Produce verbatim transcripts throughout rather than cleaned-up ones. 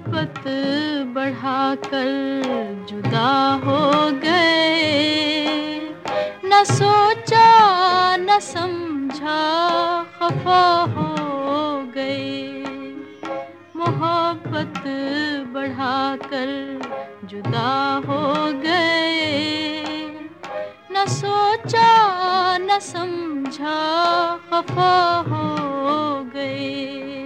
मोहब्बत बढ़ाकर जुदा हो गए। न सोचा न समझा खफा हो गए। मोहब्बत बढ़ाकर जुदा हो गए। न सोचा न समझा खफा हो गए।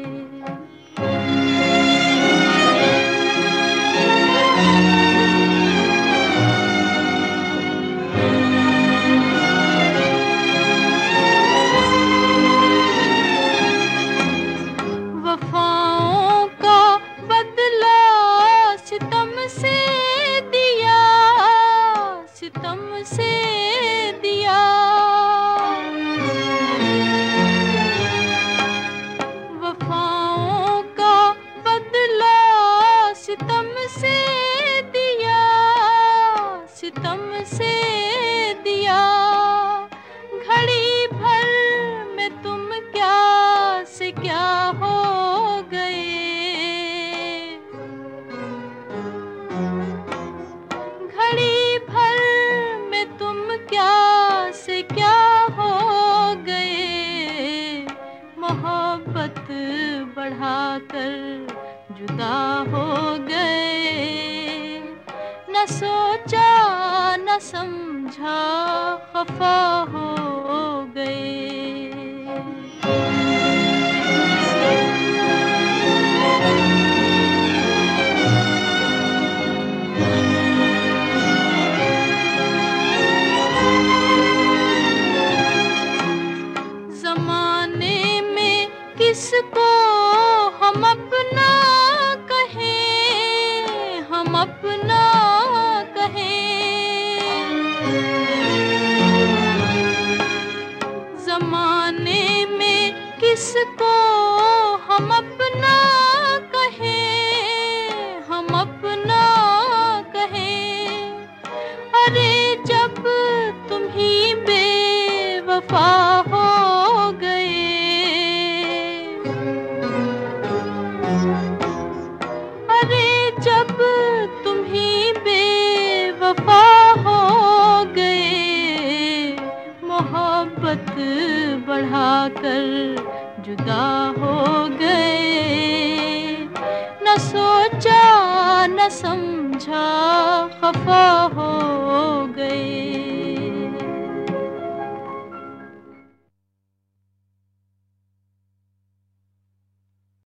वफाओं का बदला सितम से दिया, सितम से दिया। वफाओं का बदला सितम से दिया, सितम से दिया। घड़ी भर में तुम क्या से क्या हो गए। घड़ी भर में तुम क्या से क्या हो गए। मोहब्बत बढ़ाकर जुदा हो गए। न सोचा न समझा खफा हो गए। ज़माने में किसको हम अपना कहें, हम अपना कहें। ज़माने में किसको हम अपना कहें, हम अपना कहें। अरे जब तुम ही बेवफा हो जब तुम ही बेवफा हो गए। मोहब्बत बढ़ाकर जुदा हो गए। न सोचा न समझा खफा हो गए।